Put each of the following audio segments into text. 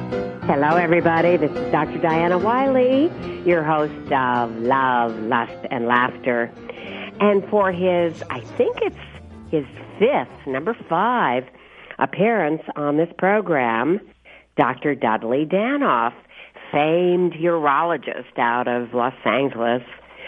Hello, everybody. This is Dr. Diana Wiley, your host of Love, Lust, and Laughter. And for his, I think it's his number 5, appearance on this program, Dr. Dudley Danoff, famed urologist out of Los Angeles,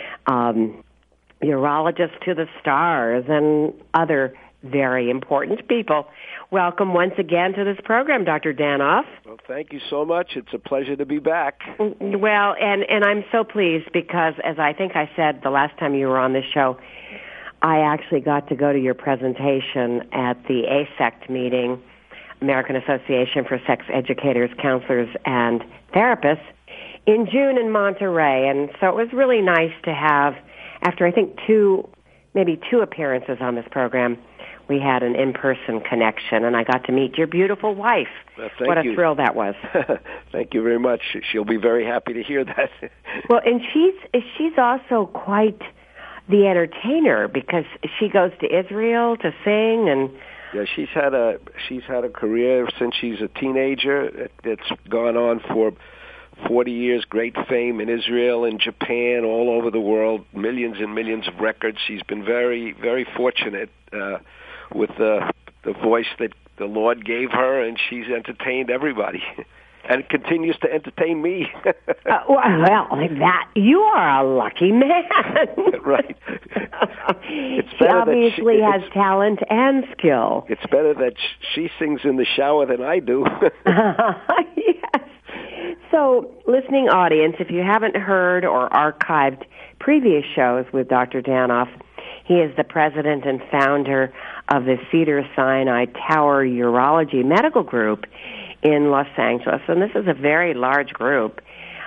urologist to the stars, and other very important people. Welcome once again to this program, Dr. Danoff. Well, thank you so much. It's a pleasure to be back. Well, and I'm so pleased because, as I think I said the last time you were on this show, I actually got to go to your presentation at the ASECT meeting, American Association for Sex Educators, Counselors, and Therapists, in June in Monterey. And so it was really nice to have, after I think maybe two appearances on this program, we had an in-person connection, and I got to meet your beautiful wife. What a thrill that was. Thank you very much. She'll be very happy to hear that. Well, and she's also quite the entertainer because she goes to Israel to sing, and yeah, she's had a career since she's a teenager. It's gone on for 40 years, great fame in Israel and Japan, all over the world, millions and millions of records. She's been very, very fortunate with the voice that the Lord gave her, and she's entertained everybody. And continues to entertain me. Well, that you are a lucky man. Right. She obviously has talent and skill. It's better that she sings in the shower than I do. Yes. So, listening audience, if you haven't heard or archived previous shows with Dr. Danoff, he is the president and founder of the Cedars-Sinai Tower Urology Medical Group in Los Angeles, and this is a very large group.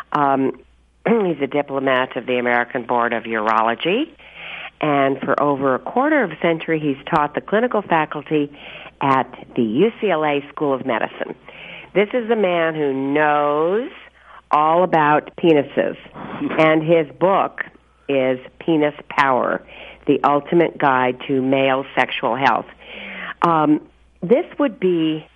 He's a diplomat of the American Board of Urology, and for over a quarter of a century, he's taught the clinical faculty at the UCLA School of Medicine. This is a man who knows all about penises, and his book is Penis Power, the Ultimate Guide to Male Sexual Health. This would be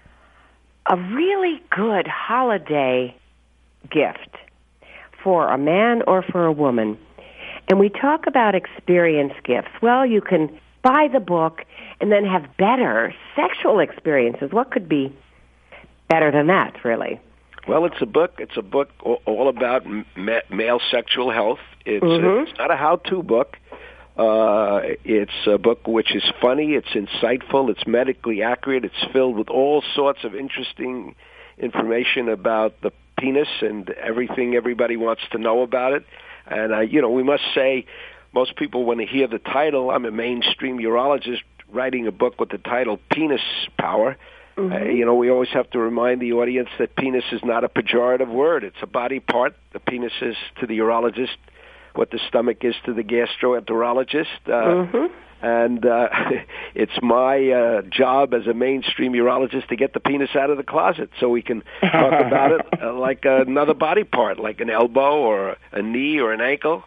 a really good holiday gift for a man or for a woman. And we talk about experience gifts. Well, you can buy the book and then have better sexual experiences. What could be better than that, really? Well, it's a book all about male sexual health. It's not a how-to book. It's a book which is funny, it's insightful, it's medically accurate, it's filled with all sorts of interesting information about the penis and everything everybody wants to know about it. And, we must say, most people, when they hear the title, I'm a mainstream urologist writing a book with the title Penis Power. We always have to remind the audience that penis is not a pejorative word. It's a body part. The penis is to the urologist what the stomach is to the gastroenterologist. And it's my job as a mainstream urologist to get the penis out of the closet so we can talk about it like another body part, like an elbow or a knee or an ankle.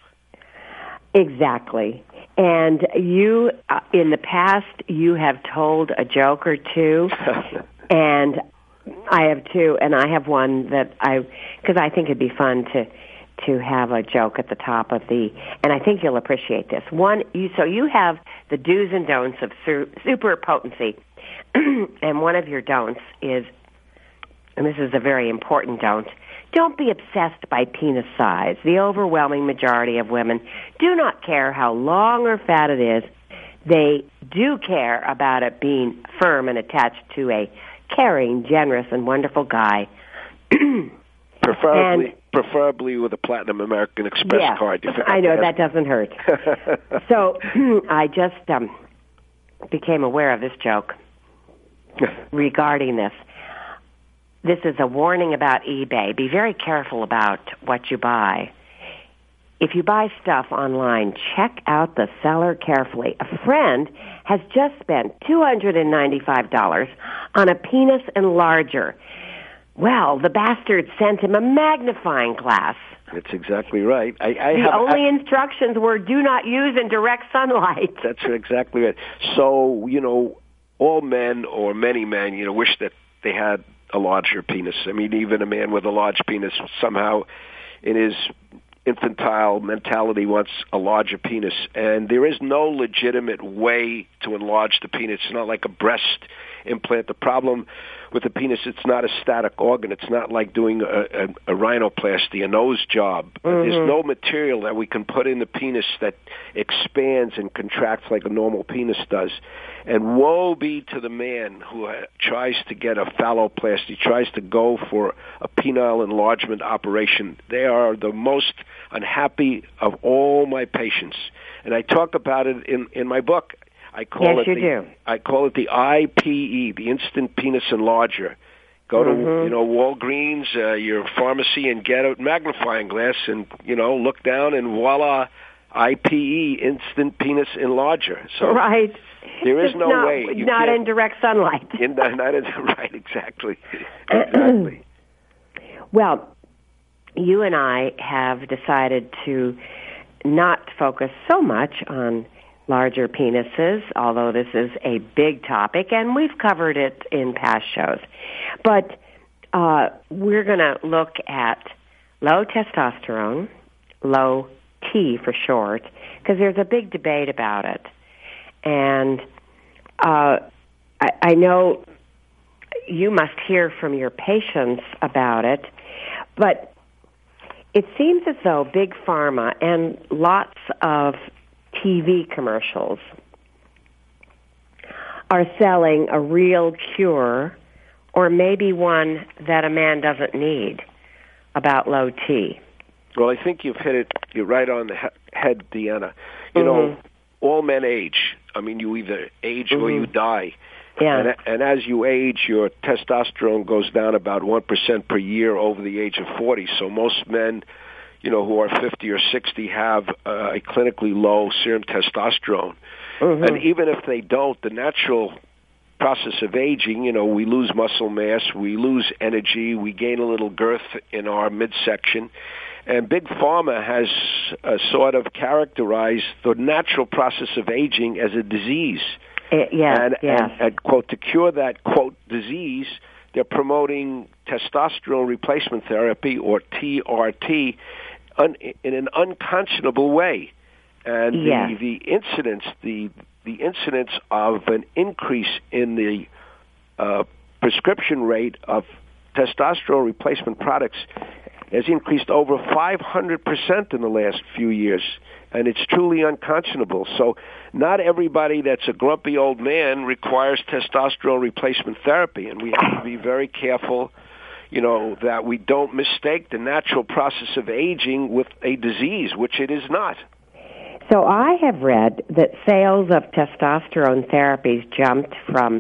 Exactly. And you, in the past, you have told a joke or two, and I have two, and I have one that because I think it'd be fun to have a joke at the top of and I think you'll appreciate this. So you have the do's and don'ts of super potency, and one of your don'ts is, and this is a very important don't be obsessed by penis size. The overwhelming majority of women do not care how long or fat it is. They do care about it being firm and attached to a caring, generous, and wonderful guy. Preferably with a Platinum American Express card. I know, that doesn't hurt. So I just became aware of this joke regarding this. This is a warning about eBay. Be very careful about what you buy. If you buy stuff online, check out the seller carefully. A friend has just spent $295 on a penis enlarger. Well, the bastard sent him a magnifying glass. That's exactly right. The only instructions were do not use in direct sunlight. That's exactly right. So, all men or many men, wish that they had a larger penis. I mean, even a man with a large penis somehow in his infantile mentality wants a larger penis. And there is no legitimate way to enlarge the penis. It's not like a breast implant. The problem with the penis, it's not a static organ. It's not like doing a rhinoplasty, a nose job. There's no material that we can put in the penis that expands and contracts like a normal penis does. And woe be to the man who tries to get a phalloplasty, tries to go for a penile enlargement operation. They are the most unhappy of all my patients. And I talk about it in my book. I call it the IPE, the Instant Penis Enlarger. Go to Walgreens, your pharmacy, and get a magnifying glass, and look down, and voila, IPE, Instant Penis Enlarger. So right. There is no way. Not in direct sunlight. Right, exactly. Exactly. Well, you and I have decided to not focus so much on larger penises, although this is a big topic, and we've covered it in past shows. But we're going to look at low testosterone, low T for short, because there's a big debate about it. And I know you must hear from your patients about it, but it seems as though Big Pharma and lots of TV commercials are selling a real cure, or maybe one that a man doesn't need, about low T. Well, I think you've hit it. You're right on the head, Deanna. You know, all men age. I mean, you either age or you die. Yeah. And as you age, your testosterone goes down about 1% per year over the age of 40. So most men, who are 50 or 60 have a clinically low serum testosterone. And even if they don't, the natural process of aging, we lose muscle mass, we lose energy, we gain a little girth in our midsection. And Big Pharma has sort of characterized the natural process of aging as a disease. And, quote, to cure that, quote, disease, they're promoting testosterone replacement therapy, or TRT, in an unconscionable way. And the incidence of an increase in the prescription rate of testosterone replacement products has increased over 500% in the last few years, and it's truly unconscionable. So not everybody that's a grumpy old man requires testosterone replacement therapy, and we have to be very careful, that we don't mistake the natural process of aging with a disease, which it is not. So I have read that sales of testosterone therapies jumped from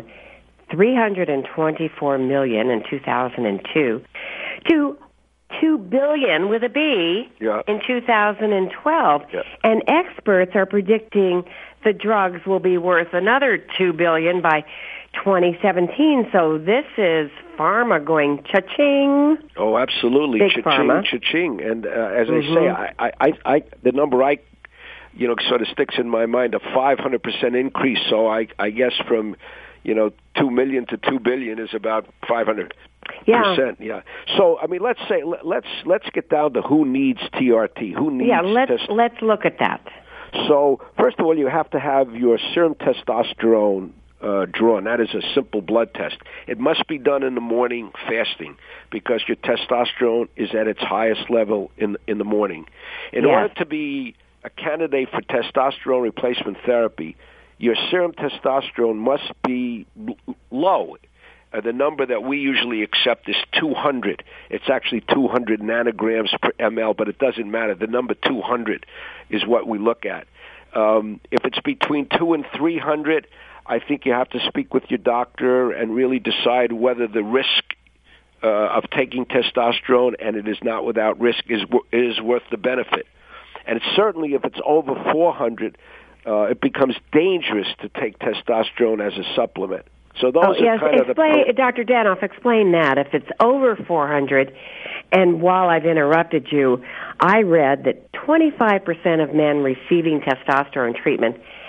$324 million in 2002 to $2 billion with a B in 2012. Yeah. And experts are predicting the drugs will be worth another $2 billion by 2017. So this is pharma going cha-ching. Oh, absolutely. Big pharma. Cha-ching. And as I say, I the number sort of sticks in my mind, a 500% increase. So I guess from, 2 million to 2 billion is about 500%. Yeah. So I mean, let's get down to who needs TRT. Who needs? Let's look at that. So first of all, you have to have your serum testosterone drawn. That is a simple blood test. It must be done in the morning fasting, because your testosterone is at its highest level in the morning. In order to be a candidate for testosterone replacement therapy, your serum testosterone must be low. The number that we usually accept is 200. It's actually 200 nanograms per ml, but it doesn't matter. The number 200 is what we look at. If it's between 2 and 300, I think you have to speak with your doctor and really decide whether the risk of taking testosterone, and it is not without risk, is worth the benefit. And certainly if it's over 400, it becomes dangerous to take testosterone as a supplement. So those are kind of the... Dr. Danoff, explain that. If it's over 400, and while I've interrupted you, I read that 25% of men receiving testosterone treatment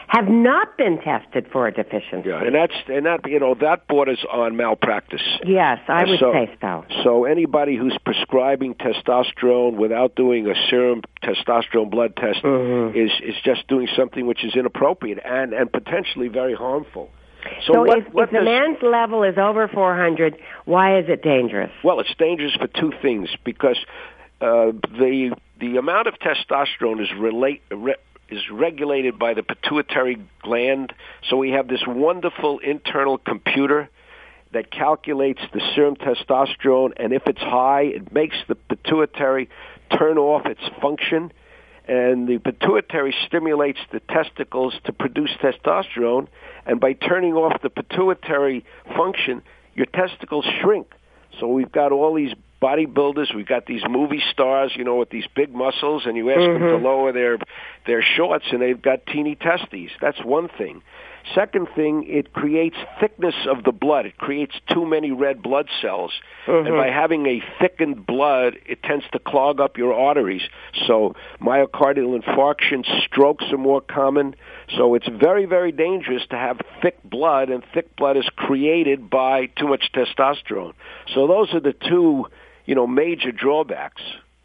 have not been tested for a deficiency. Yeah, and that borders on malpractice. Yes, I would say so. So anybody who's prescribing testosterone without doing a serum testosterone blood test is just doing something which is inappropriate and potentially very harmful. So if the man's level is over 400, why is it dangerous? Well, it's dangerous for two things, because the amount of testosterone is regulated by the pituitary gland. So we have this wonderful internal computer that calculates the serum testosterone, and if it's high, it makes the pituitary turn off its function, and the pituitary stimulates the testicles to produce testosterone, and by turning off the pituitary function, your testicles shrink. So we've got all these bodybuilders, we've got these movie stars, with these big muscles, and you ask them to lower their shorts, and they've got teeny testes. That's one thing. Second thing, it creates thickness of the blood. It creates too many red blood cells. And by having a thickened blood, it tends to clog up your arteries. So myocardial infarction, strokes are more common. So it's very, very dangerous to have thick blood, and thick blood is created by too much testosterone. So those are the two, major drawbacks.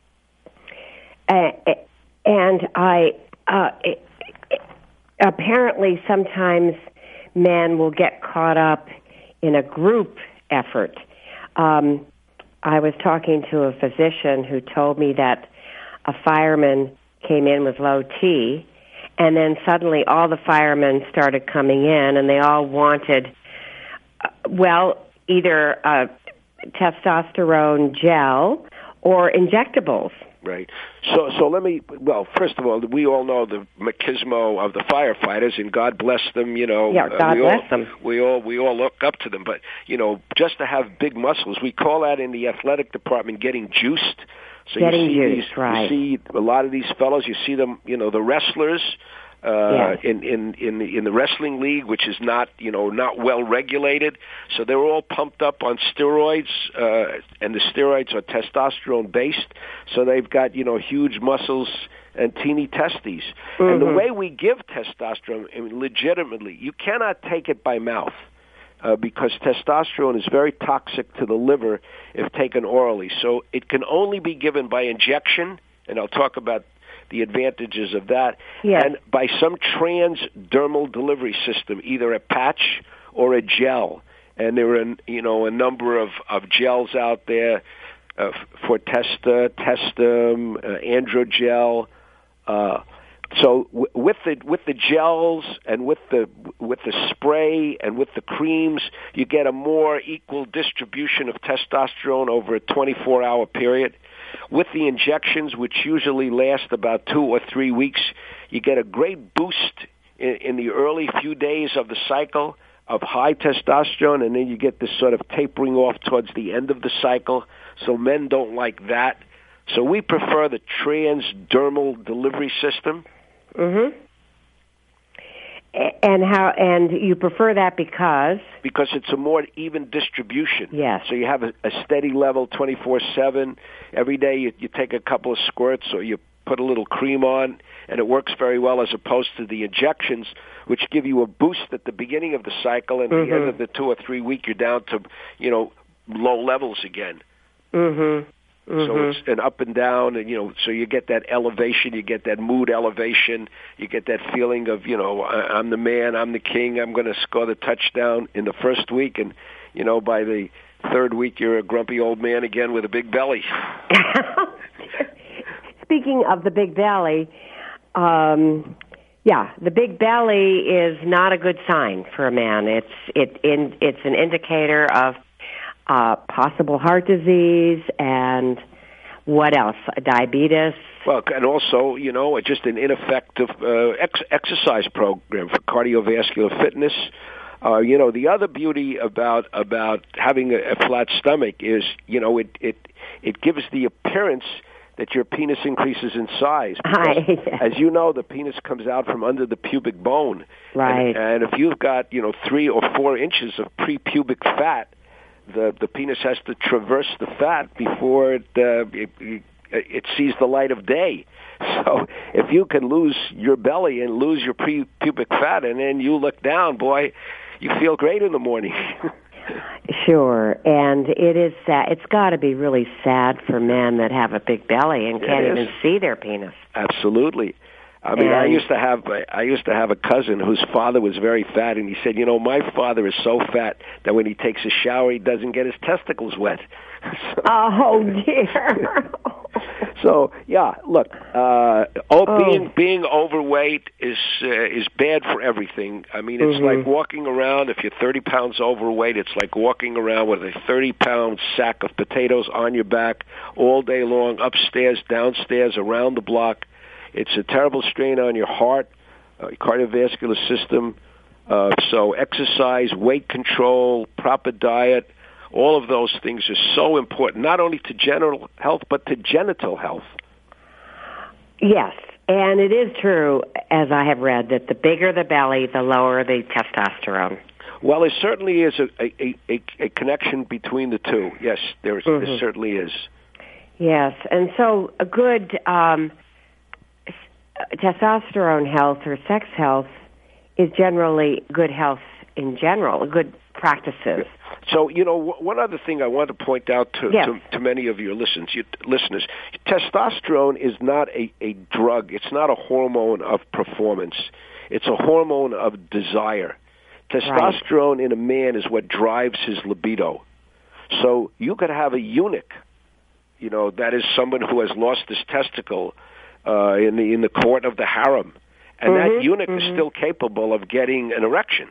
Apparently, sometimes men will get caught up in a group effort. I was talking to a physician who told me that a fireman came in with low T, and then suddenly all the firemen started coming in, and they all wanted, either a testosterone gel or injectables. Right. So first of all, we all know the machismo of the firefighters, and God bless them, Yeah, God bless them. We all look up to them, but, just to have big muscles, we call that in the athletic department getting juiced. So right. You see a lot of these fellows, you see them, the wrestlers, in the wrestling league, which is not well regulated, so they're all pumped up on steroids, and the steroids are testosterone based, so they've got huge muscles and teeny testes. And the way we give testosterone, legitimately, you cannot take it by mouth. Because testosterone is very toxic to the liver if taken orally. So it can only be given by injection, and I'll talk about the advantages of that, and by some transdermal delivery system, either a patch or a gel. And there are, a number of gels out there for Testa, Testum, Androgel. So with the gels and with the spray and with the creams, you get a more equal distribution of testosterone over a 24-hour period. With the injections, which usually last about 2 or 3 weeks, you get a great boost in the early few days of the cycle of high testosterone, and then you get this sort of tapering off towards the end of the cycle. So men don't like that. So we prefer the transdermal delivery system. And you prefer that because it's a more even distribution. Yes. So you have a steady level 24/7. Every day you take a couple of squirts, or you put a little cream on, and it works very well, as opposed to the injections, which give you a boost at the beginning of the cycle, and at the end of the 2 or 3 week, you're down to low levels again. So it's an up and down, and so you get that elevation, you get that mood elevation, you get that feeling of I'm the man, I'm the king, I'm going to score the touchdown in the first week, and by the third week you're a grumpy old man again with a big belly. Speaking of the big belly, the big belly is not a good sign for a man. It's an indicator of possible heart disease, and what else? Diabetes. Well, and also, just an ineffective exercise program for cardiovascular fitness. The other beauty about having a flat stomach is, it gives the appearance that your penis increases in size. As you know, the penis comes out from under the pubic bone. Right. And if you've got, 3 or 4 inches of pre-pubic fat, the penis has to traverse the fat before it it sees the light of day. So if you can lose your belly and lose your pubic fat, and then you look down, boy, you feel great in the morning. Sure, and it is sad. It's got to be really sad for men that have a big belly and can't even see their penis. Absolutely. I mean, I used to have a cousin whose father was very fat, and he said, my father is so fat that when he takes a shower, he doesn't get his testicles wet. Oh dear. So yeah, look, being overweight is bad for everything. I mean, it's like walking around. If you're 30 pounds overweight, it's like walking around with a 30-pound sack of potatoes on your back all day long, upstairs, downstairs, around the block. It's a terrible strain on your heart, cardiovascular system. So exercise, weight control, proper diet, all of those things are so important, not only to general health, but to genital health. Yes, and it is true, as I have read, that the bigger the belly, the lower the testosterone. Well, there certainly is a connection between the two. Yes, there certainly is. Yes, and so a good testosterone health or sex health is generally good health in general, good practices. So, one other thing I want to point out to many of your listeners, testosterone is not a drug. It's not a hormone of performance. It's a hormone of desire. Testosterone in a man is what drives his libido. So you could have a eunuch, that is someone who has lost his testicle in the court of the harem, and that eunuch is still capable of getting an erection.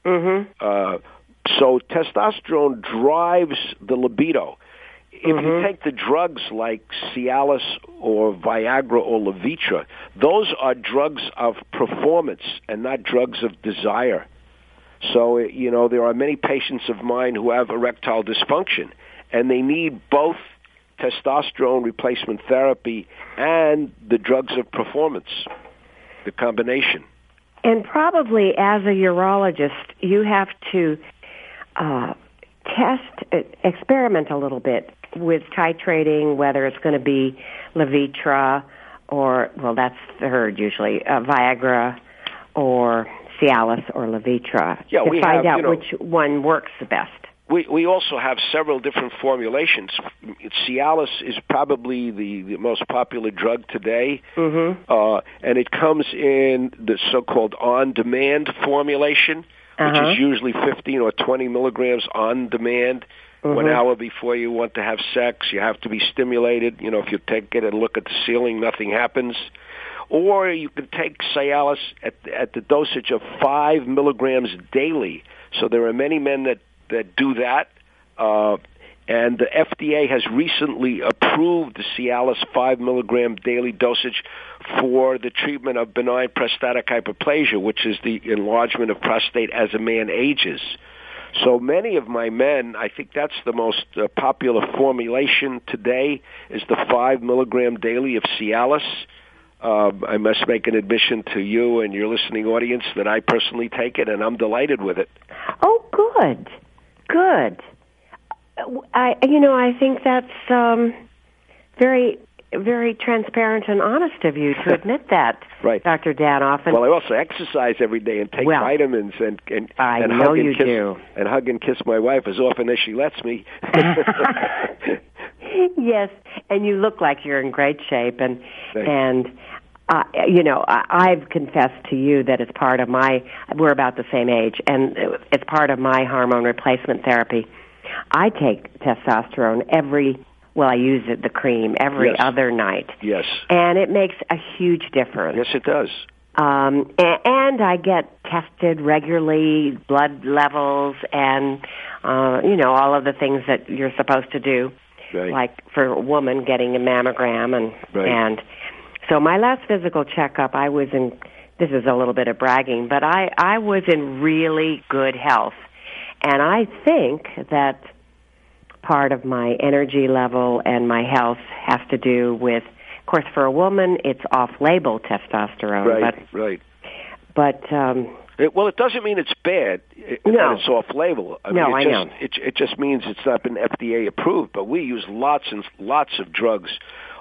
So testosterone drives the libido. If you take the drugs like Cialis or Viagra or Levitra, those are drugs of performance and not drugs of desire. So, there are many patients of mine who have erectile dysfunction, and they need both testosterone replacement therapy and the drugs of performance, the combination. And probably as a urologist, you have to experiment a little bit with titrating, whether it's going to be Levitra or, that's third usually, Viagra or Cialis or Levitra, to find out which one works the best. We also have several different formulations. Cialis is probably the most popular drug today, and it comes in the so-called on-demand formulation, which is usually 15 or 20 milligrams on demand. 1 hour before you want to have sex, you have to be stimulated. If you take it and look at the ceiling, nothing happens. Or you can take Cialis at the dosage of 5 milligrams daily. So there are many men that do that, and the FDA has recently approved the Cialis 5 milligram daily dosage for the treatment of benign prostatic hyperplasia, which is the enlargement of prostate as a man ages. So many of my men, I think that's the most popular formulation today, is the 5 milligram daily of Cialis. I must make an admission to you and your listening audience that I personally take it, and I'm delighted with it. Oh, good. Good. I think that's very, very transparent and honest of you to admit that, right, Dr. Danoff. Well, I also exercise every day and take vitamins and hug and kiss my wife as often as she lets me. Yes, and you look like you're in great shape, and I've confessed to you that it's part of we're about the same age, and it's part of my hormone replacement therapy. I take testosterone I use the cream every other night. Yes. And it makes a huge difference. Yes, it does. And I get tested regularly, blood levels, and, all of the things that you're supposed to do. Right. Like for a woman getting a mammogram and so my last physical checkup, I was in, this is a little bit of bragging, but I was in really good health. And I think that part of my energy level and my health has to do with, of course, for a woman, it's off-label testosterone. Right. But it doesn't mean it's bad. No, it's off-label. I know. It just means it's not been FDA approved. But we use lots and lots of drugs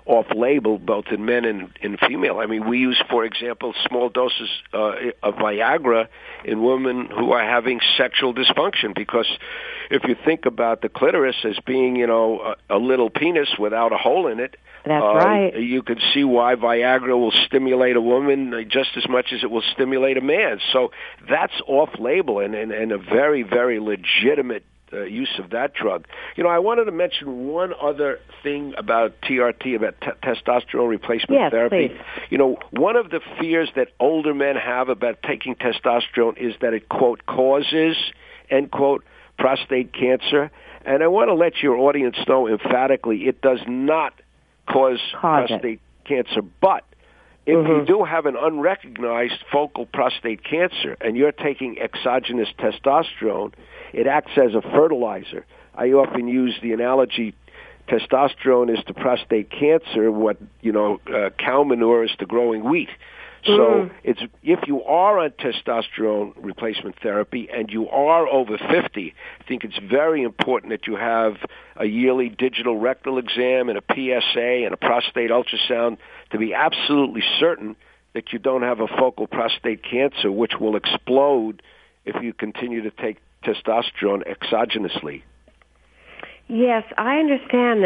off-label, both in men and in female. I mean, we use, for example, small doses of Viagra in women who are having sexual dysfunction, because if you think about the clitoris as being, a little penis without a hole in it, that's right. You can see why Viagra will stimulate a woman just as much as it will stimulate a man. So that's off-label and a very, very legitimate use of that drug. I wanted to mention one other thing about TRT, about testosterone replacement therapy. Please. One of the fears that older men have about taking testosterone is that it, quote, causes, end quote, prostate cancer. And I want to let your audience know emphatically it does not cause prostate cancer. But if you do have an unrecognized focal prostate cancer and you're taking exogenous testosterone, it acts as a fertilizer. I often use the analogy, testosterone is to prostate cancer what, cow manure is to growing wheat. So if you are on testosterone replacement therapy and you are over 50, I think it's very important that you have a yearly digital rectal exam and a PSA and a prostate ultrasound to be absolutely certain that you don't have a focal prostate cancer, which will explode if you continue to take testosterone exogenously. Yes, I understand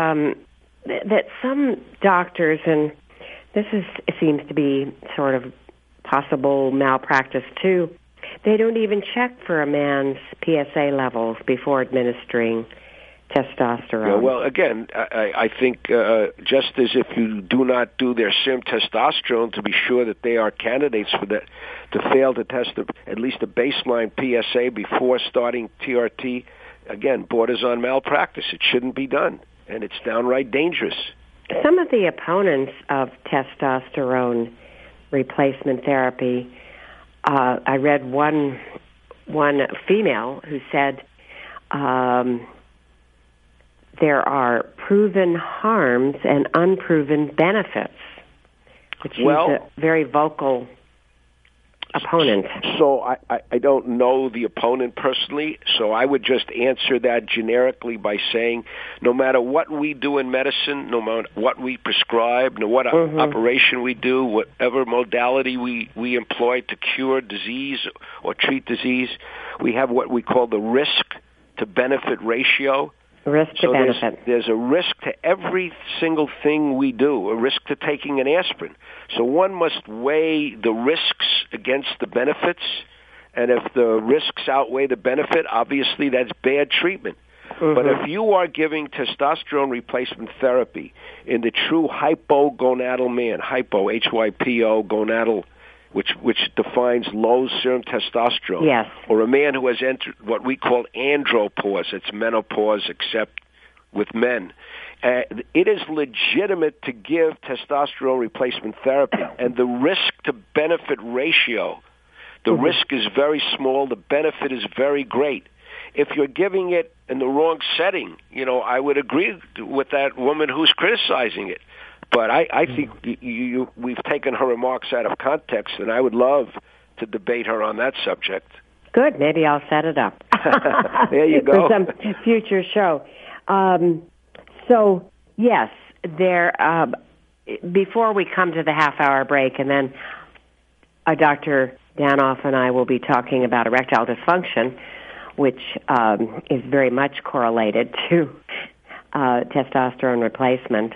that some doctors, and seems to be sort of possible malpractice too, they don't even check for a man's PSA levels before administering testosterone. Yeah, well, again, I think just as if you do not do their serum testosterone to be sure that they are candidates for that, to fail to test at least a baseline PSA before starting TRT, again, borders on malpractice. It shouldn't be done, and it's downright dangerous. Some of the opponents of testosterone replacement therapy, I read one female who said there are proven harms and unproven benefits, which she's a very vocal opponent. So I don't know the opponent personally, so I would just answer that generically by saying no matter what we do in medicine, no matter what we prescribe, no matter what operation we do, whatever modality we employ to cure disease or treat disease, we have what we call the risk-to-benefit ratio. Risk to benefit. There's a risk to every single thing we do, a risk to taking an aspirin. So one must weigh the risks against the benefits, and if the risks outweigh the benefit, obviously that's bad treatment. But if you are giving testosterone replacement therapy in the true hypogonadal man, hypo, H-Y-P-O, gonadal, which defines low serum testosterone. Yes. Or a man who has entered what we call andropause. It's menopause except with men. It is legitimate to give testosterone replacement therapy, and the risk-to-benefit ratio, the risk is very small, the benefit is very great. If you're giving it in the wrong setting, I would agree with that woman who's criticizing it. But I think we've taken her remarks out of context, and I would love to debate her on that subject. Good. Maybe I'll set it up. There you go. For some future show. So, yes, before we come to the half-hour break, and then Dr. Danoff and I will be talking about erectile dysfunction, which is very much correlated to testosterone replacement.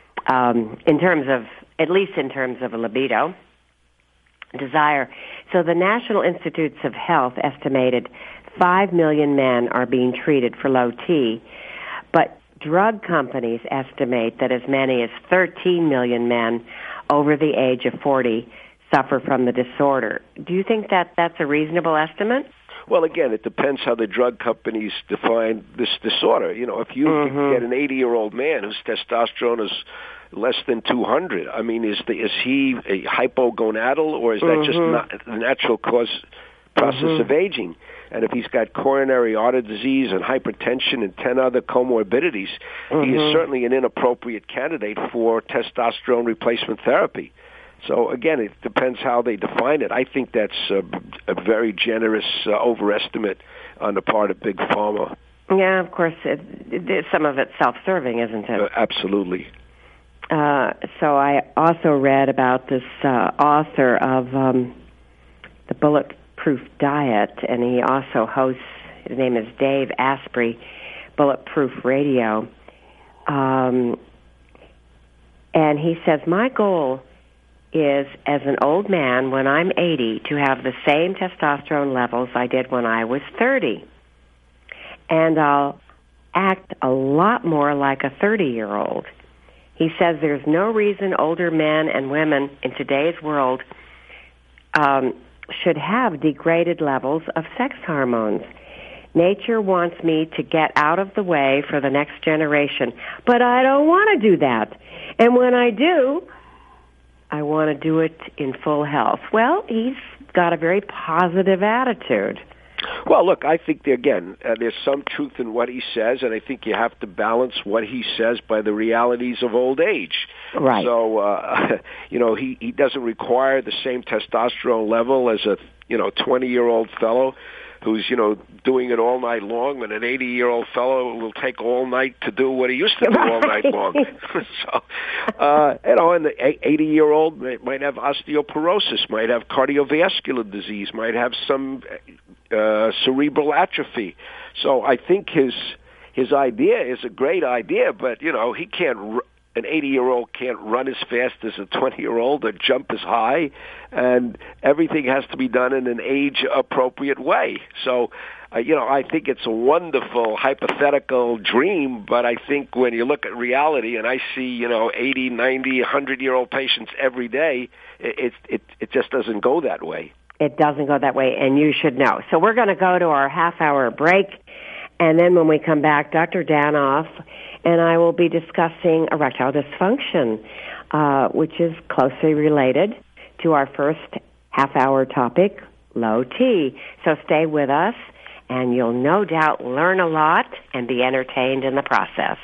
At least in terms of a libido, desire. So the National Institutes of Health estimated 5 million men are being treated for low T, but drug companies estimate that as many as 13 million men over the age of 40 suffer from the disorder. Do you think that that's a reasonable estimate? Well, again, it depends how the drug companies define this disorder. If you get an 80-year-old man whose testosterone is less than 200, I mean, is he a hypogonadal, or is that just not the natural process of aging? And if he's got coronary artery disease and hypertension and 10 other comorbidities, he is certainly an inappropriate candidate for testosterone replacement therapy. So, again, it depends how they define it. I think that's a very generous overestimate on the part of Big Pharma. Yeah, of course. Some of it's self-serving, isn't it? Absolutely. So I also read about this author of the Bulletproof Diet, and he also hosts, his name is Dave Asprey, Bulletproof Radio. And he says, my goal is, as an old man, when I'm 80, to have the same testosterone levels I did when I was 30. And I'll act a lot more like a 30-year-old. He says there's no reason older men and women in today's world should have degraded levels of sex hormones. Nature wants me to get out of the way for the next generation, but I don't want to do that. And when I do, I want to do it in full health. Well, he's got a very positive attitude. Well, look, I think, there's some truth in what he says, and I think you have to balance what he says by the realities of old age. Right. So, he doesn't require the same testosterone level as a, 20-year-old fellow who's, doing it all night long, and an 80-year-old fellow will take all night to do what he used to do all night long. So, and the 80-year-old might have osteoporosis, might have cardiovascular disease, might have some cerebral atrophy. So I think his idea is a great idea, but, he can't... An 80-year-old can't run as fast as a 20-year-old or jump as high, and everything has to be done in an age-appropriate way. So, I think it's a wonderful hypothetical dream, but I think when you look at reality, and I see, 80, 90, 100-year-old patients every day, it just doesn't go that way. It doesn't go that way, and you should know. So we're going to go to our half-hour break, and then when we come back, Dr. Danoff and I will be discussing erectile dysfunction, which is closely related to our first half-hour topic, low T. So stay with us, and you'll no doubt learn a lot and be entertained in the process.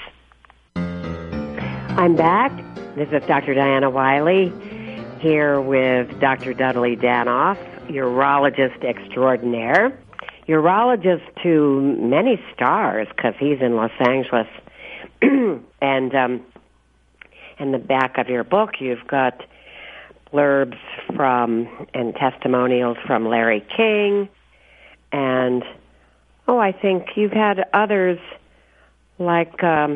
I'm back. This is Dr. Diana Wiley here with Dr. Dudley Danoff, urologist extraordinaire, urologist to many stars because he's in Los Angeles. And in the back of your book, you've got blurbs from and testimonials from Larry King, and I think you've had others like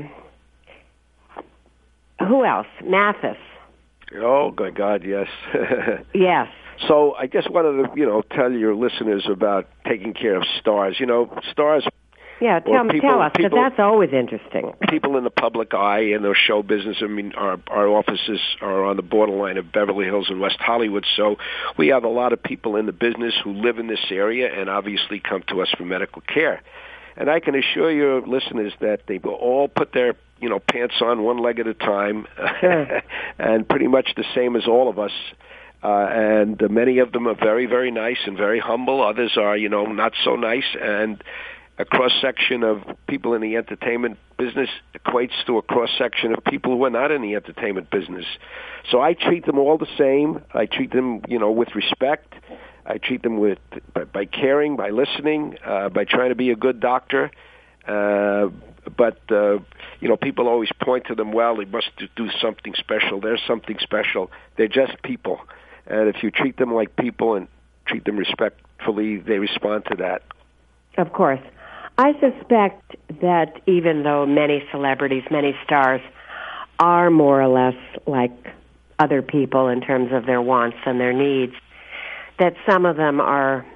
who else? Mathis. Oh my God, yes. Yes. So I just wanted to tell your listeners about taking care of stars. Stars. Yeah, tell us, because that's always interesting. People in the public eye in their show business, our offices are on the borderline of Beverly Hills and West Hollywood, so we have a lot of people in the business who live in this area and obviously come to us for medical care. And I can assure your listeners that they will all put their pants on one leg at a time, sure. And pretty much the same as all of us. And many of them are very, very nice and very humble. Others are, not so nice, and a cross-section of people in the entertainment business equates to a cross-section of people who are not in the entertainment business. So I treat them all the same. I treat them, with respect. I treat them by caring, by listening, by trying to be a good doctor. But people always point to them, well, they must do something special. There's something special. They're just people. And if you treat them like people and treat them respectfully, they respond to that. Of course. I suspect that even though many celebrities, many stars are more or less like other people in terms of their wants and their needs, that some of them are,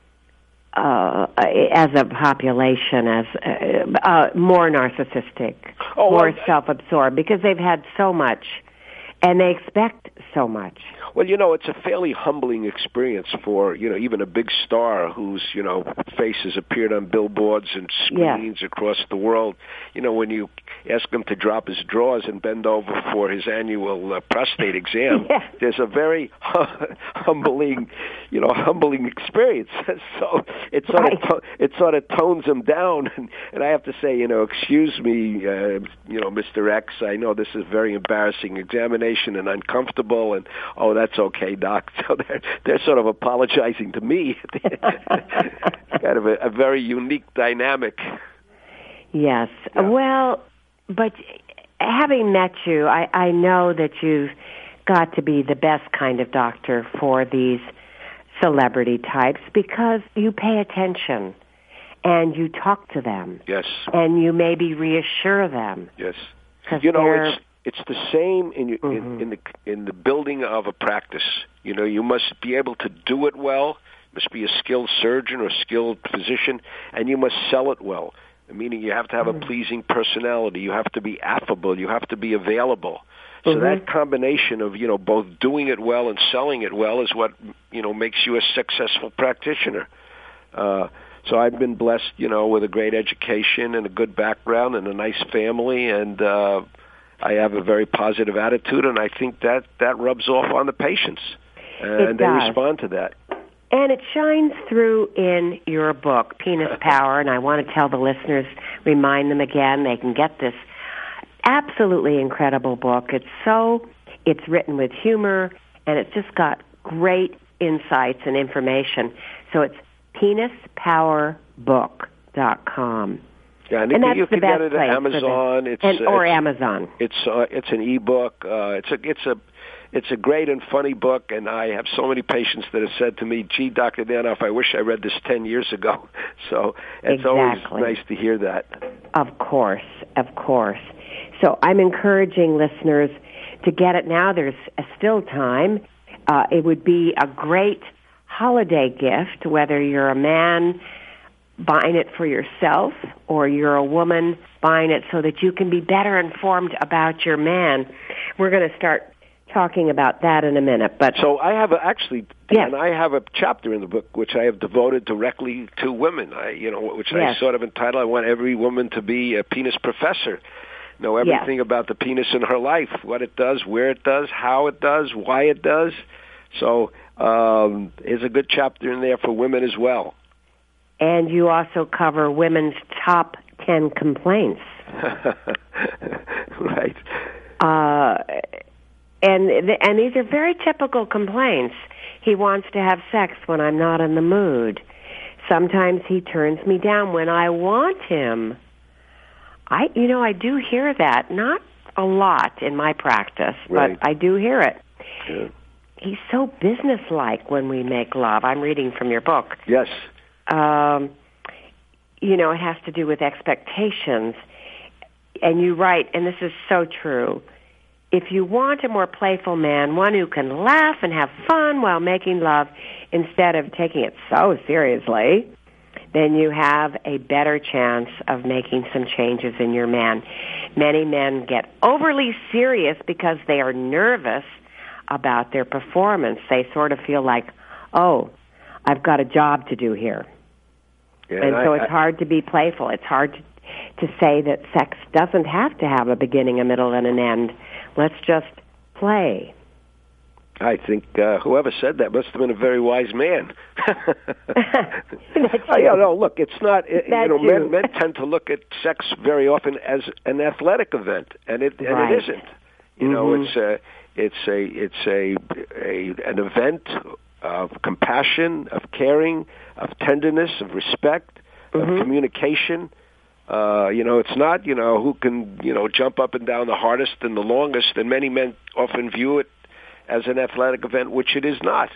as a population, as more narcissistic, more self-absorbed, because they've had so much, and they expect so much. Well, it's a fairly humbling experience for, even a big star whose, face has appeared on billboards and screens across the world. When you ask him to drop his drawers and bend over for his annual prostate exam, there's a very humbling experience. So it sort of tones him down. And I have to say, excuse me, Mr. X, I know this is a very embarrassing examination and uncomfortable, and that's okay, Doc. So they're sort of apologizing to me. Kind of a very unique dynamic. Yes. Yeah. Well, but having met you, I know that you've got to be the best kind of doctor for these celebrity types because you pay attention and you talk to them. Yes. And you maybe reassure them. Yes. It's the same in the building of a practice. You must be able to do it well. You must be a skilled surgeon or skilled physician, and you must sell it well. Meaning you have to have a pleasing personality. You have to be affable. You have to be available. So that combination of, both doing it well and selling it well is what, makes you a successful practitioner. So I've been blessed, with a great education and a good background and a nice family, and I have a very positive attitude, and I think that rubs off on the patients, and they respond to that. And it shines through in your book, Penis Power, and I want to tell the listeners, remind them again, they can get this absolutely incredible book. It's written with humor, and it's just got great insights and information. So it's penispowerbook.com. Yeah, and you can get it at Amazon. Or Amazon. It's an ebook. It's a great and funny book, and I have so many patients that have said to me, "Gee, Dr. Danoff, I wish I read this 10 years ago." So it's always nice to hear that. Of course. So I'm encouraging listeners to get it now. There's still time. It would be a great holiday gift, whether you're a man buying it for yourself or you're a woman buying it so that you can be better informed about your man. We're going to start talking about that in a minute. But so I have I have a chapter in the book which I have devoted directly to women. Which I sort of entitled, "I want every woman to be a penis professor." Know everything about the penis in her life, what it does, where it does, how it does, why it does. So there's a good chapter in there for women as well. And you also cover women's top 10 complaints. Right. And these are very typical complaints. He wants to have sex when I'm not in the mood. Sometimes he turns me down when I want him. I do hear that. Not a lot in my practice, but I do hear it. Yeah. He's so businesslike when we make love. I'm reading from your book. Yes. It has to do with expectations. And you write, and this is so true, if you want a more playful man, one who can laugh and have fun while making love instead of taking it so seriously, then you have a better chance of making some changes in your man. Many men get overly serious because they are nervous about their performance. They sort of feel like, oh, I've got a job to do here. Yeah, and so it's hard to be playful. It's hard to say that sex doesn't have to have a beginning, a middle, and an end. Let's just play. I think whoever said that must have been a very wise man. Look, it's not. Men tend to look at sex very often as an athletic event, and it isn't. It's an event of compassion, of caring, of tenderness, of respect, of communication. It's not, who can, jump up and down the hardest and the longest, and many men often view it as an athletic event, which it is not.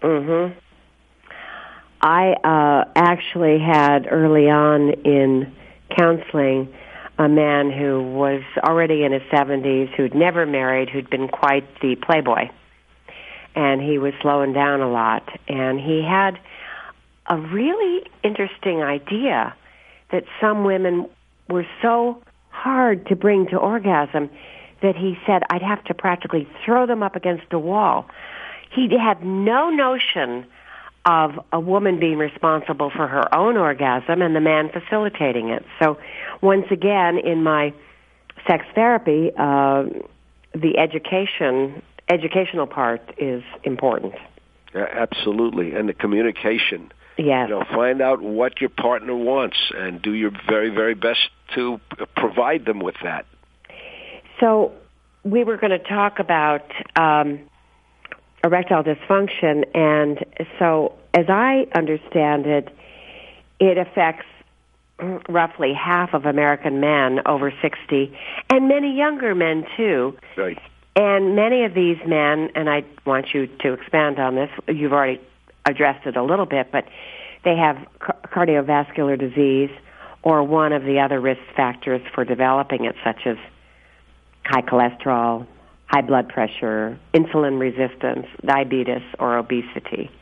I actually had early on in counseling a man who was already in his 70s, who'd never married, who'd been quite the playboy. And he was slowing down a lot. And he had a really interesting idea that some women were so hard to bring to orgasm that he said I'd have to practically throw them up against a wall. He had no notion of a woman being responsible for her own orgasm and the man facilitating it. So once again, in my sex therapy, the educational part is important. Absolutely, and the communication. Yes. Find out what your partner wants and do your very, very best to provide them with that. So we were going to talk about erectile dysfunction, and so as I understand it, it affects roughly half of American men over 60, and many younger men, too. Right. And many of these men, and I want you to expand on this, you've already addressed it a little bit, but they have cardiovascular disease or one of the other risk factors for developing it, such as high cholesterol, high blood pressure, insulin resistance, diabetes, or obesity.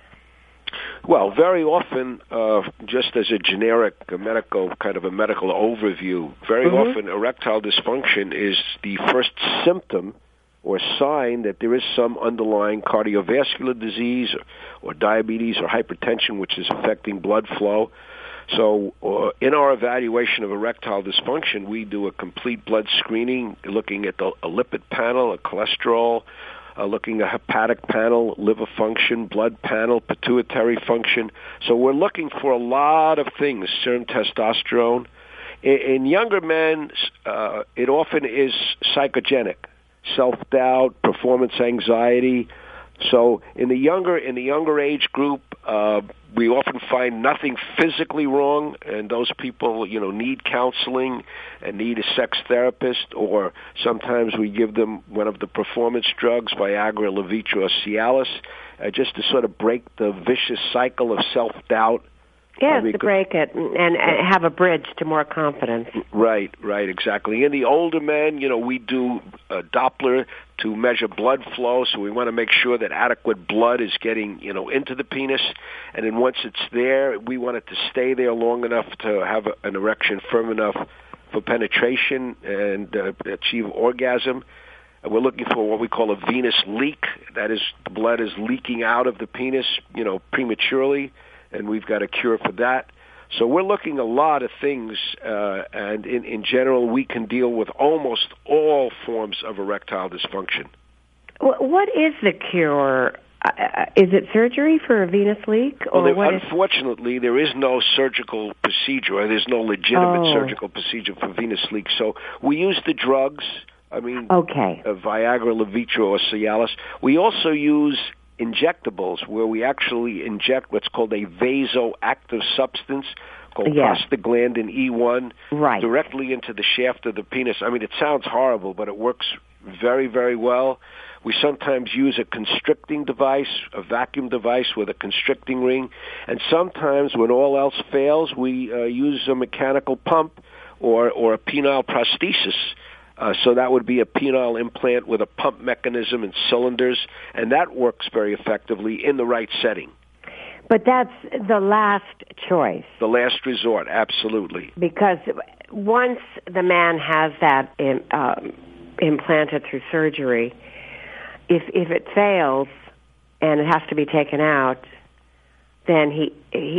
Well, very often, just as a generic medical overview, very often erectile dysfunction is the first symptom or sign that there is some underlying cardiovascular disease or diabetes or hypertension which is affecting blood flow. So in our evaluation of erectile dysfunction, we do a complete blood screening looking at a lipid panel, a cholesterol, looking at a hepatic panel, liver function, blood panel, pituitary function. So we're looking for a lot of things, serum testosterone. In younger men, it often is psychogenic, self-doubt, performance anxiety. So in the younger age group, we often find nothing physically wrong, and those people, need counseling and need a sex therapist, or sometimes we give them one of the performance drugs, Viagra, Levitra, or Cialis, just to sort of break the vicious cycle of self-doubt. Yes, to break it and have a bridge to more confidence. Right, exactly. In the older men, we do a Doppler to measure blood flow, so we want to make sure that adequate blood is getting, into the penis. And then once it's there, we want it to stay there long enough to have an erection firm enough for penetration and achieve orgasm. And we're looking for what we call a venous leak. That is, the blood is leaking out of the penis, prematurely. And we've got a cure for that. So we're looking a lot of things, and in general, we can deal with almost all forms of erectile dysfunction. What is the cure? Is it surgery for a venous leak? Or unfortunately, there is no surgical procedure, or there's no legitimate surgical procedure for venous leak. So we use the drugs. Viagra, Levitra, or Cialis. We also use injectables, where we actually inject what's called a vasoactive substance called prostaglandin E1 directly into the shaft of the penis. I mean, it sounds horrible, but it works very, very well. We sometimes use a constricting device, a vacuum device with a constricting ring, and sometimes when all else fails, we use a mechanical pump or a penile prosthesis. So that would be a penile implant with a pump mechanism and cylinders, and that works very effectively in the right setting. But that's the last choice. The last resort, absolutely. Because once the man has that implanted through surgery, if it fails and it has to be taken out, then he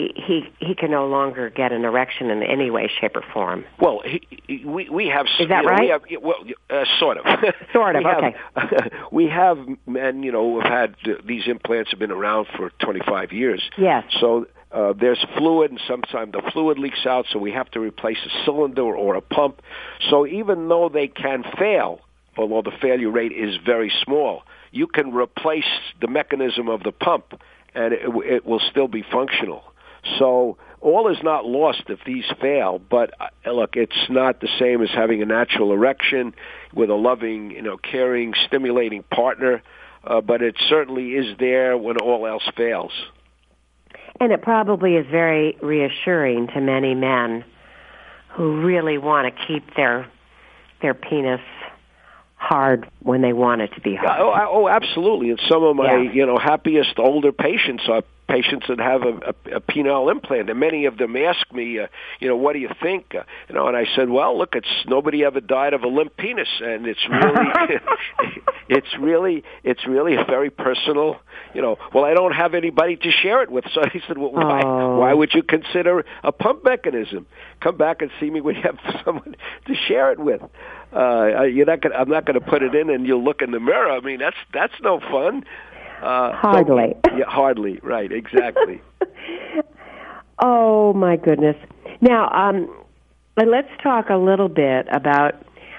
can no longer get an erection in any way, shape, or form. Well, we have... Is that right? Sort of. Sort of, okay. We have men, who have had... these implants have been around for 25 years. Yes. So there's fluid, and sometimes the fluid leaks out, so we have to replace a cylinder or a pump. So even though they can fail, although the failure rate is very small, you can replace the mechanism of the pump, and it will still be functional. So all is not lost if these fail, but look, it's not the same as having a natural erection with a loving, caring, stimulating partner, but it certainly is there when all else fails. And it probably is very reassuring to many men who really want to keep their penis hard when they want it to be hard. Oh, absolutely. And some of my, happiest older patients are patients that have a penile implant, and many of them ask me, what do you think? And I said, well, look, nobody ever died of a limp penis, and it's really, it's really a very personal. Well, I don't have anybody to share it with, so I said, well, why would you consider a pump mechanism? Come back and see me when you have someone to share it with. I'm not going to put it in, and you'll look in the mirror. I mean, that's no fun. Hardly. Hardly. Right. Exactly. Oh my goodness. Now, let's talk a little bit about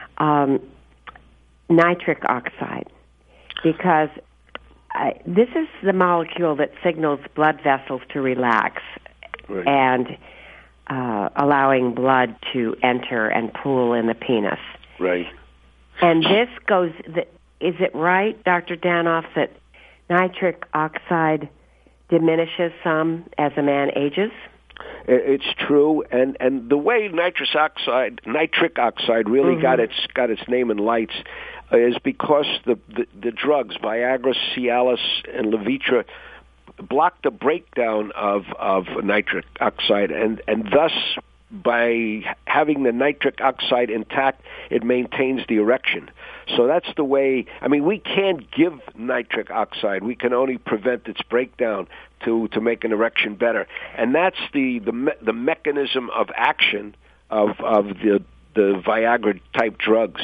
nitric oxide, because this is the molecule that signals blood vessels to relax, right. And allowing blood to enter and pool in the penis. Right. And this goes, is it right, Dr. Danoff, that nitric oxide diminishes some as a man ages? It's true, and the way nitric oxide really got its name in lights is because the drugs Viagra, Cialis, and Levitra block the breakdown of nitric oxide, and thus by having the nitric oxide intact, it maintains the erection. So that's the way. I mean, we can't give nitric oxide. We can only prevent its breakdown to make an erection better, and that's the mechanism of action of the Viagra type drugs.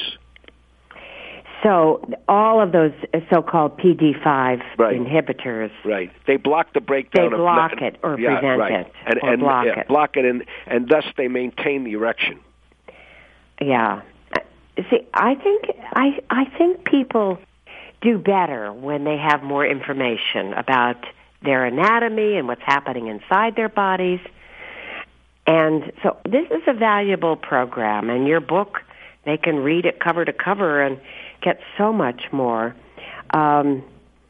So all of those so-called PD5 inhibitors, right? They block the breakdown. They block it or prevent it, or block it. Block it, and thus they maintain the erection. Yeah. See, I think people do better when they have more information about their anatomy and what's happening inside their bodies. And so this is a valuable program, and your book, they can read it cover to cover and get so much more. I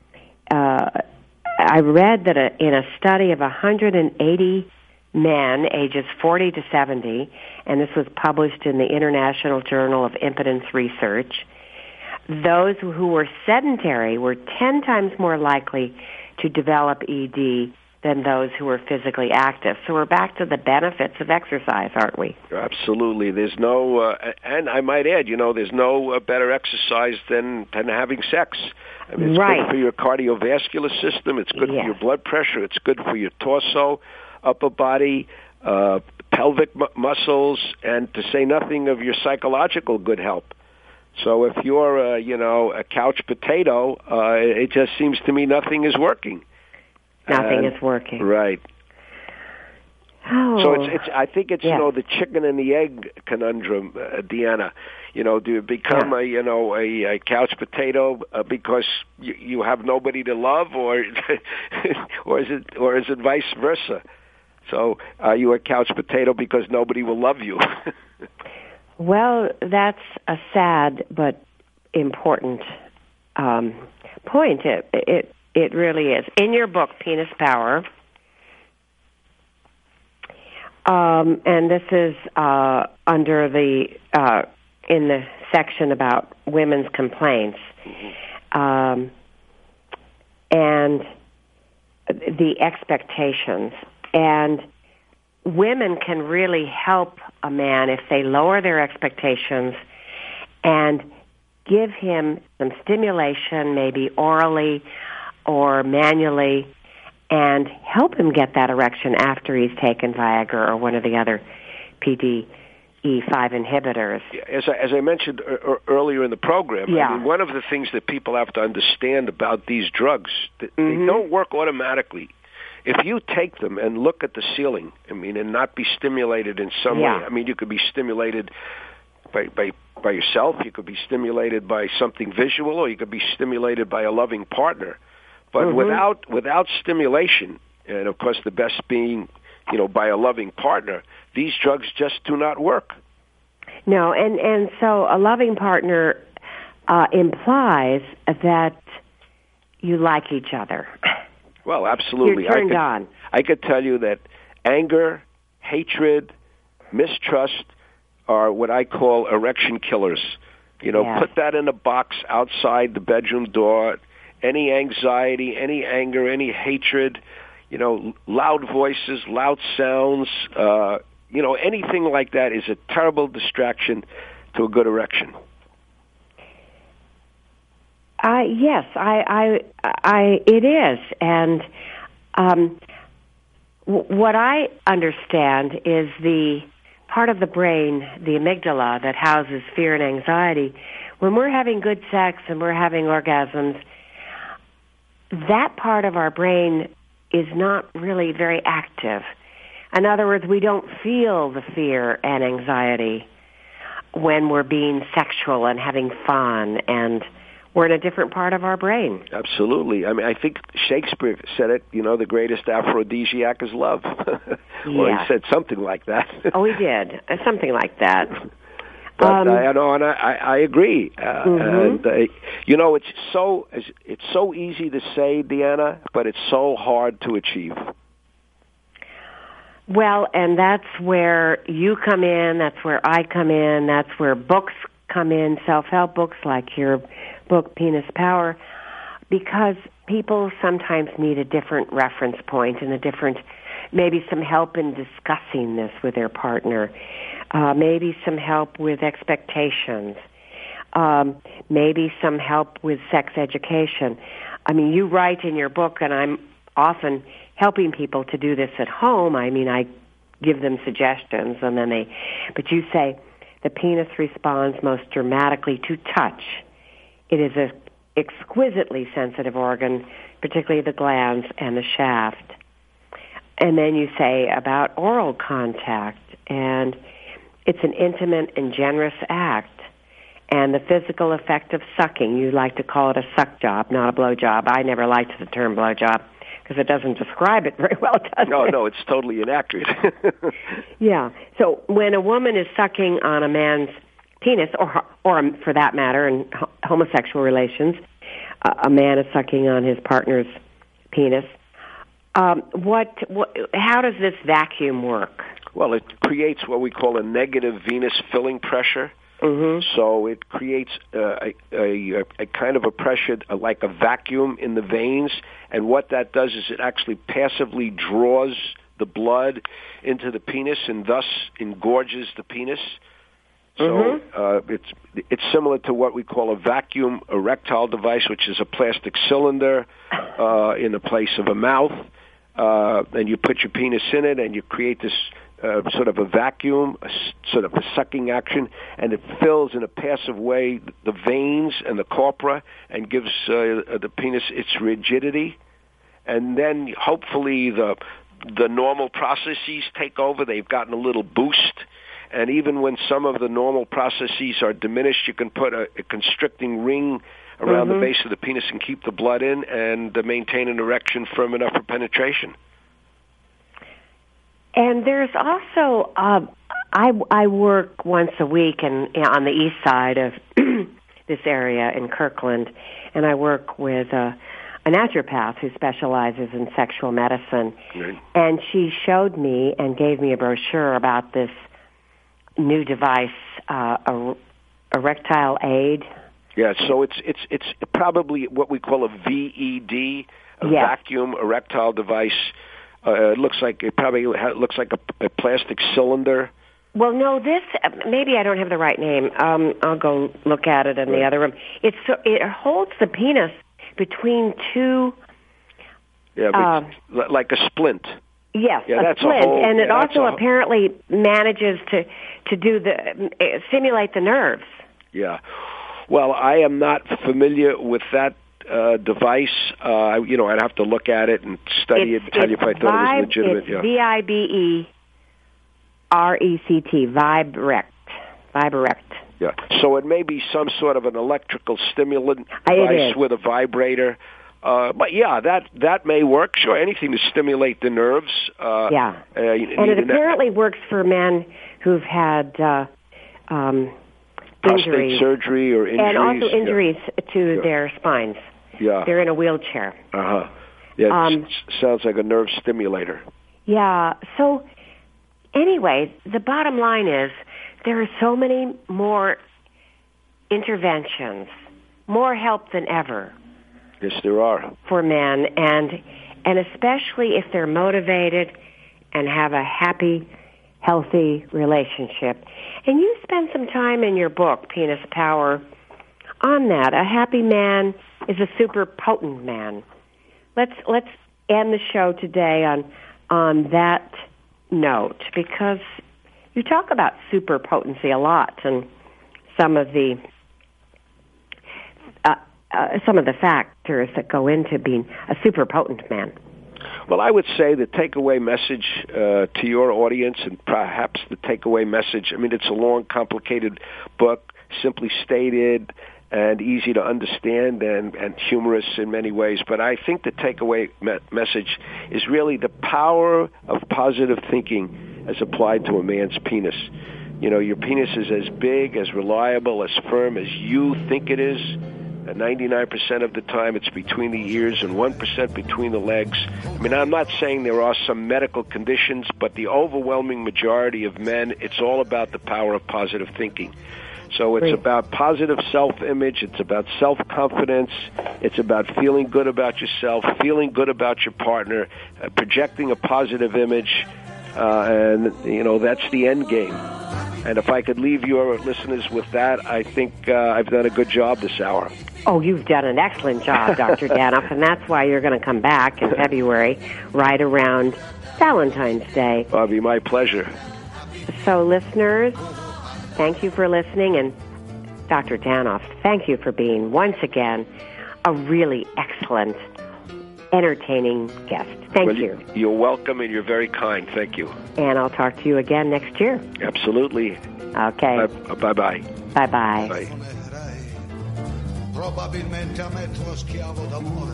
read that in a study of 180 men ages 40 to 70, and this was published in the International Journal of Impotence Research, those who were sedentary were 10 times more likely to develop ED than those who were physically active. So we're back to the benefits of exercise, aren't we? Absolutely. There's no, and I might add, there's no better exercise than having sex. I mean, it's good for your cardiovascular system. It's good for your blood pressure. It's good for your torso, upper body, pelvic muscles, and to say nothing of your psychological good health. So if you're, a couch potato, it just seems to me nothing is working. Nothing is working. Right. Oh. So I think it's the chicken and the egg conundrum, Deanna. Do you become a couch potato because you have nobody to love, or or is it vice versa? So are you a couch potato because nobody will love you? Well, that's a sad but important point. It really is. In your book, Penis Power, and this is under in the section about women's complaints, and the expectations. And women can really help a man if they lower their expectations and give him some stimulation, maybe orally or manually, and help him get that erection after he's taken Viagra or one of the other PDE5 inhibitors. As I mentioned earlier in the program, I mean, one of the things that people have to understand about these drugs, they don't work automatically. If you take them and look at the ceiling, and not be stimulated in some way, you could be stimulated by yourself, you could be stimulated by something visual, or you could be stimulated by a loving partner. But without stimulation, and of course the best being, by a loving partner, these drugs just do not work. No, and so a loving partner implies that you like each other. Well, absolutely. You're turned on. I could tell you that anger, hatred, mistrust are what I call erection killers. Put that in a box outside the bedroom door. Any anxiety, any anger, any hatred, loud voices, loud sounds, anything like that is a terrible distraction to a good erection. Yes, it is. And what I understand is the part of the brain, the amygdala, that houses fear and anxiety. When we're having good sex and we're having orgasms, that part of our brain is not really very active. In other words, we don't feel the fear and anxiety when we're being sexual and having fun and we're in a different part of our brain. Absolutely. I mean, I think Shakespeare said it, the greatest aphrodisiac is love. Or he said something like that. Oh, he did. Something like that. But I agree. And it's so easy to say, Deanna, but it's so hard to achieve. Well, and that's where you come in, that's where I come in, that's where books come in, self-help books like your book, Penis Power, because people sometimes need a different reference point and maybe some help in discussing this with their partner, maybe some help with expectations, maybe some help with sex education. I mean, you write in your book, and I'm often helping people to do this at home. I mean, I give them suggestions, and then but you say, the penis responds most dramatically to touch. It is an exquisitely sensitive organ, particularly the glands and the shaft. And then you say about oral contact, and it's an intimate and generous act. And the physical effect of sucking, you like to call it a suck job, not a blow job. I never liked the term blow job because it doesn't describe it very well, does it? No, it's totally inaccurate. Yeah. So when a woman is sucking on a man's penis, or for that matter, in homosexual relations, a man is sucking on his partner's penis. How does this vacuum work? Well, it creates what we call a negative venous filling pressure. Mm-hmm. So it creates a kind of a pressure like a vacuum in the veins, and what that does is it actually passively draws the blood into the penis and thus engorges the penis. So it's similar to what we call a vacuum erectile device, which is a plastic cylinder in the place of a mouth, and you put your penis in it, and you create this sort of a vacuum, sort of a sucking action, and it fills in a passive way the veins and the corpora and gives the penis its rigidity. And then hopefully the normal processes take over. They've gotten a little boost. And even when some of the normal processes are diminished, you can put a constricting ring around the base of the penis and keep the blood in and maintain an erection firm enough for penetration. And there's also, I work once a week on the east side of this area in Kirkland, and I work with a naturopath who specializes in sexual medicine. Right. And she showed me and gave me a brochure about this new device, erectile aid. Yeah, so it's probably what we call a VED, vacuum erectile device. It looks like a plastic cylinder. Well, no, this maybe I don't have the right name. I'll go look at it in the other room. It holds the penis between two. Yeah, like a splint. Yes, a splint, and it also apparently manages to stimulate the nerves. Yeah. Well, I am not familiar with that device. I'd have to look at it and study it and tell you if I thought it was legitimate. It's VIBERECT, Viberect. Yeah. So it may be some sort of an electrical stimulant device with a vibrator. But yeah, that may work. Sure, anything to stimulate the nerves. And it apparently works for men who've had prostate surgery or injuries, and also injuries to their spines. Yeah, they're in a wheelchair. Yeah, it sounds like a nerve stimulator. Yeah. So anyway, the bottom line is there are so many more interventions, more help than ever. Yes, there are. For men, and especially if they're motivated and have a happy, healthy relationship. And you spend some time in your book, Penis Power, on that. A happy man is a super potent man. Let's end the show today on that note, because you talk about super potency a lot, and some of the factors that go into being a super potent man. Well, I would say the takeaway message to your audience, and perhaps the takeaway message, I mean, it's a long, complicated book, simply stated, and easy to understand and humorous in many ways. But I think the takeaway message is really the power of positive thinking as applied to a man's penis. You know, your penis is as big, as reliable, as firm as you think it is. 99% of the time it's between the ears and 1% between the legs. I mean, I'm not saying there are some medical conditions, but the overwhelming majority of men, it's all about the power of positive thinking. So it's about positive self-image. It's about self-confidence. It's about feeling good about yourself, feeling good about your partner, projecting a positive image, and, you know, that's the end game. And if I could leave your listeners with that, I think I've done a good job this hour. Oh, you've done an excellent job, Dr. Danoff, and that's why you're going to come back in February, right around Valentine's Day. It'll be my pleasure. So, listeners, thank you for listening, and Dr. Danoff, thank you for being, once again, a really excellent, entertaining guest. Thank you. You're welcome, and you're very kind. Thank you. And I'll talk to you again next year. Absolutely. Okay. Bye-bye. Bye-bye. Bye. Probabilmente a me tuo schiavo d'amore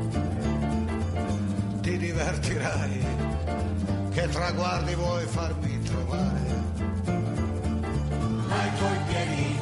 ti divertirai, che traguardi vuoi farmi trovare, ma i tuoi piedi